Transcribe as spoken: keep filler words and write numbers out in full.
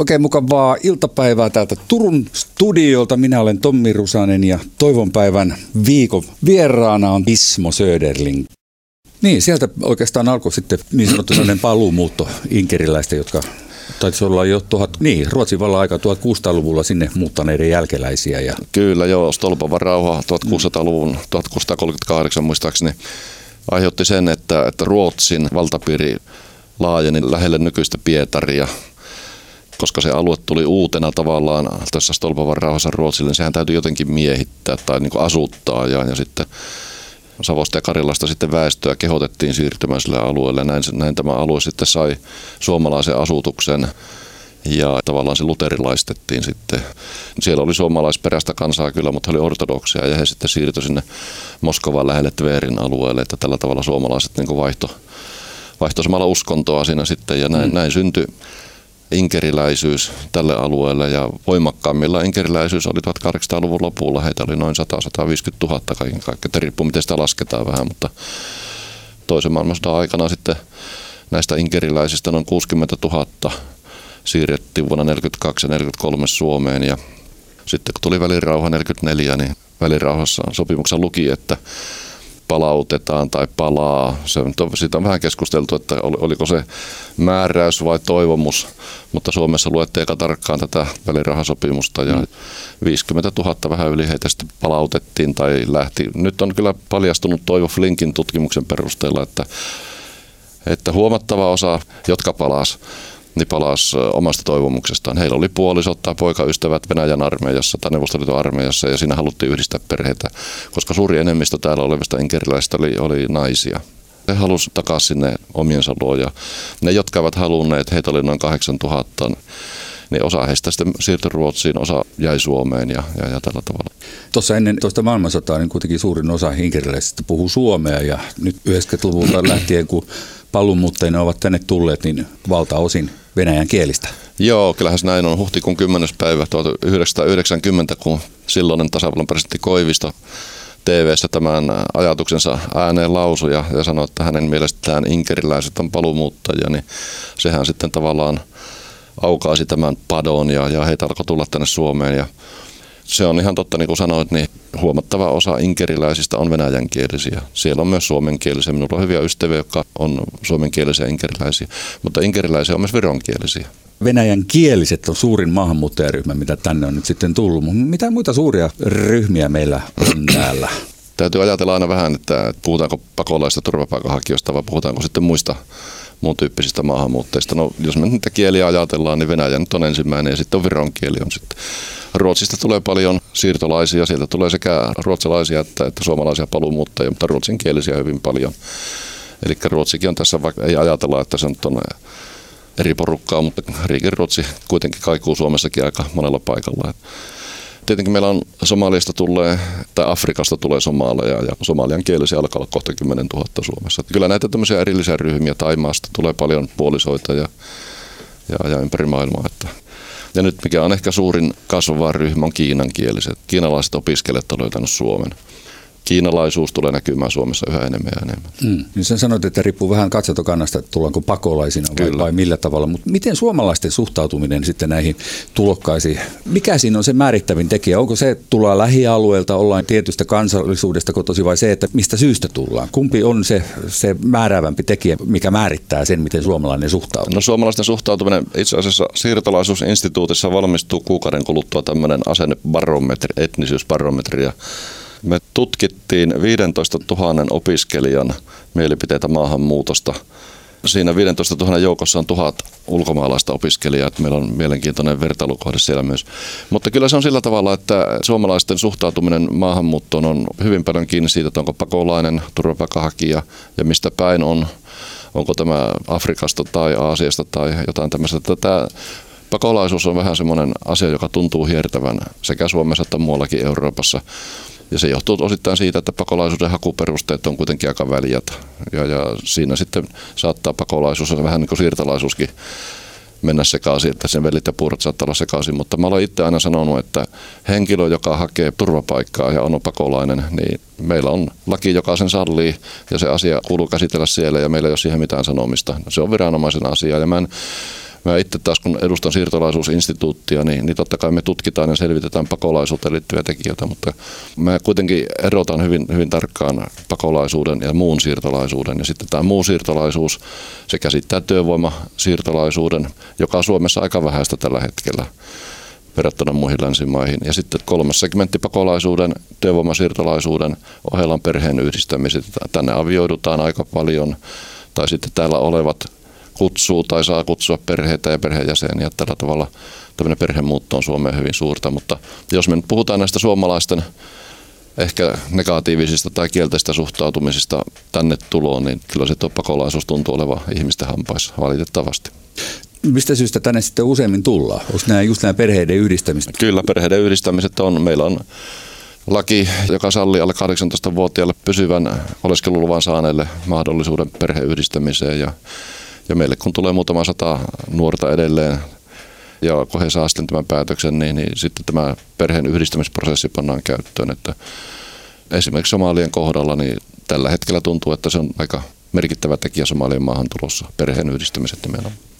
Oikein mukavaa iltapäivää täältä Turun studiolta. Minä olen Tommi Rusanen ja toivon päivän viikon vieraana on Ismo Söderling. Niin, sieltä oikeastaan alkoi sitten niin sanottu sellainen paluumuutto inkeriläistä, jotka taisi olla jo tuhat, niin, Ruotsin vallan aika tuhatkuusisataaluvulla sinne muuttaneiden jälkeläisiä. Ja Kyllä, joo, Stolbovan rauha tuhatkuusisataaluvun, tuhatkuusisataakolmekymmentäkahdeksan muistaakseni aiheutti sen, että, että Ruotsin valtapiiri laajeni lähelle nykyistä Pietaria. Koska se alue tuli uutena tavallaan tässä Stolbovan rauhassa Ruotsille, niin sehän täytyy jotenkin miehittää tai niin kuin asuttaa. Ja, ja sitten Savosta ja Karjalasta sitten väestöä kehotettiin siirtymään sille alueelle. Näin, näin tämä alue sitten sai suomalaisen asutuksen ja tavallaan se luterilaistettiin sitten. Siellä oli suomalaisperäistä kansaa kyllä, mutta he oli ortodoksia ja he sitten siirtyi sinne Moskovan lähelle Tverin alueelle, että tällä tavalla suomalaiset niin kuin vaihto, vaihto samalla uskontoa siinä sitten ja näin, mm. näin syntyi inkeriläisyys tälle alueelle ja voimakkaammilla inkeriläisyys oli tuhatkahdeksansataaluvun lopulla. Heitä oli noin sata sataviisikymmentätuhatta kaiken kaikkiaan. Riippuu miten sitä lasketaan vähän, mutta toisen maailmansodan aikana sitten näistä inkeriläisistä noin kuusikymmentätuhatta siirrettiin vuonna neljäkymmentäkaksi ja neljäkymmentäkolme Suomeen ja sitten kun tuli välirauha neljäkymmentäneljä, niin välirauhassa sopimuksessa luki, että palautetaan tai palaa. Se on, siitä on vähän keskusteltu, että oliko se määräys vai toivomus, mutta Suomessa luettiin aika tarkkaan tätä välirahasopimusta ja mm. viisikymmentätuhatta vähän yli heitä sitten palautettiin tai lähti. Nyt on kyllä paljastunut Toivo Flinkin tutkimuksen perusteella, että, että huomattava osa, jotka palasi, niin palasi omasta toivomuksestaan. Heillä oli puolisot tai poikaystävät Venäjän armeijassa tai Neuvostoliiton armeijassa ja siinä haluttiin yhdistää perheitä, koska suuri enemmistö täällä olevista inkeriläisistä oli, oli naisia. He halusivat takaisin sinne omiensa luo ja ne, jotka eivät halunneet, heitä oli noin kahdeksantuhatta, niin osa heistä sitten siirtyi Ruotsiin, osa jäi Suomeen ja, ja, ja tällä tavalla. Tuossa ennen toista maailmansotaa niin kuitenkin suurin osa inkeriläisistä puhuu suomea ja nyt yhdeksänkymmentäluvulta lähtien, kun paluumuuttajina ovat tänne tulleet, niin valtaosin venäjän kielistä. Joo, kyllähän se näin on. Huhtikuun kymmenes päivä tuhatyhdeksänsataayhdeksänkymmentä, kun silloinen tasavallan presidentti Koivisto T V:ssä tämän ajatuksensa ääneen lausui ja, ja sanoi, että hänen mielestään inkeriläiset on paluumuuttajia, niin sehän sitten tavallaan aukaisi tämän padon ja, ja heitä alkoi tulla tänne Suomeen. Ja se on ihan totta, niin kuin sanoit, niin huomattava osa inkeriläisistä on venäjänkielisiä. Siellä on myös suomenkielisiä. Minulla on hyviä ystäviä, jotka on suomenkielisiä inkeriläisiä, mutta inkeriläisiä on myös vironkielisiä. Venäjän kieliset on suurin maahanmuuttajaryhmä, mitä tänne on nyt sitten tullut. Mitä muita suuria ryhmiä meillä on täällä? Täytyy ajatella aina vähän, että puhutaanko pakolaista turvapaikanhakijoista vai puhutaanko sitten muista muun tyyppisistä maahanmuuttajista. No, jos me niitä kieliä ajatellaan, niin venäjä nyt on ensimmäinen ja sitten on viron kieli on sitten. Ruotsista tulee paljon siirtolaisia, sieltä tulee sekä ruotsalaisia että, että suomalaisia paluumuuttajia, mutta ruotsinkielisiä hyvin paljon. Eli ruotsikin on tässä, vaikka ei ajatella, että se on tuonne eri porukkaa, mutta riikin ruotsi kuitenkin kaikuu Suomessakin aika monella paikalla. Tietenkin meillä on Somaliasta tulee, tai Afrikasta tulee somaleja ja somalian kielisiä alkaa olla kohta kymmenen tuhatta Suomessa. Kyllä näitä tämmöisiä erillisiä ryhmiä Thaimaasta tulee paljon puolisoita ja, ja, ja ympäri maailmaa. Että. Ja nyt mikä on ehkä suurin kasvava ryhmä on kiinankieliset. Kiinalaiset opiskelijat on löytänyt Suomen. Kiinalaisuus tulee näkymään Suomessa yhä enemmän ja enemmän. Mm. Niin sen sanoit, että riippuu vähän katsotokannasta, että tullaanko pakolaisina vai, vai millä tavalla. Mutta miten suomalaisten suhtautuminen sitten näihin tulokkaisiin? Mikä siinä on se määrittävin tekijä? Onko se, että tullaan lähialueelta, ollaan tietystä kansallisuudesta kotosi vai se, että mistä syystä tullaan? Kumpi on se, se määräävämpi tekijä, mikä määrittää sen, miten suomalainen suhtautuu? No suomalaisten suhtautuminen itse asiassa siirtolaisuusinstituutissa valmistuu kuukauden kuluttua tämmöinen asennebarometri, etnisyysbarometri. Me tutkittiin viisitoista tuhatta opiskelijan mielipiteitä maahanmuutosta. Siinä viisitoista tuhatta joukossa on tuhat ulkomaalaista opiskelijaa, että meillä on mielenkiintoinen vertailukohde siellä myös. Mutta kyllä se on sillä tavalla, että suomalaisten suhtautuminen maahanmuuttoon on hyvin paljon kiinni siitä, että onko pakolainen, turvapaikanhakija ja mistä päin on. Onko tämä Afrikasta tai Aasiasta tai jotain tämmöistä. Tämä pakolaisuus on vähän semmoinen asia, joka tuntuu hiertävän sekä Suomessa että muuallakin Euroopassa. Ja se johtuu osittain siitä, että pakolaisuuden hakuperusteet on kuitenkin aika väljät. Ja, ja siinä sitten saattaa pakolaisuus ja vähän niin kuin siirtolaisuuskin mennä sekaisin, että sen velit ja puurot saattaa olla sekaisin. Mutta mä olen itse aina sanonut, että henkilö, joka hakee turvapaikkaa ja on pakolainen, niin meillä on laki, joka sen sallii ja se asia kuuluu käsitellä siellä ja meillä ei ole siihen mitään sanomista. Se on viranomaisen asia ja mä en Mä itse taas, kun edustan siirtolaisuusinstituuttia, niin, niin totta kai me tutkitaan ja selvitetään pakolaisuuteen liittyviä tekijöitä, mutta mä kuitenkin erotan hyvin, hyvin tarkkaan pakolaisuuden ja muun siirtolaisuuden. Ja sitten tämä muu siirtolaisuus, se käsittää työvoimasiirtolaisuuden, joka on Suomessa aika vähäistä tällä hetkellä verrattuna muihin länsimaihin. Ja sitten kolmas segmentti pakolaisuuden, työvoimasiirtolaisuuden ohella on perheen yhdistämiset. Tänne avioidutaan aika paljon, tai sitten täällä olevat kutsuu tai saa kutsua perheitä ja perheenjäseniä. Tällä tavalla tämmöinen perhemuutto on Suomeen hyvin suurta, mutta jos me nyt puhutaan näistä suomalaisten ehkä negatiivisista tai kielteistä suhtautumisista tänne tuloon, niin kyllä se tuo pakolaisuus tuntuu olevan ihmisten hampaissa valitettavasti. Mistä syystä tänne sitten useimmin tullaan? Onko nämä just nämä perheiden yhdistämiset? Kyllä, perheiden yhdistämiset on. Meillä on laki, joka sallii alle kahdeksantoistavuotiaille pysyvän oleskeluluvan saaneille mahdollisuuden perheyhdistämiseen. Ja, ja meille kun tulee muutama sata nuorta edelleen, ja kun he saa sitten tämän päätöksen, niin, niin sitten tämä perheen yhdistämisprosessi pannaan käyttöön. Että esimerkiksi somalien kohdalla niin tällä hetkellä tuntuu, että se on aika merkittävä tekijä somalien maahantulossa, perheen yhdistämiset nimenomaan.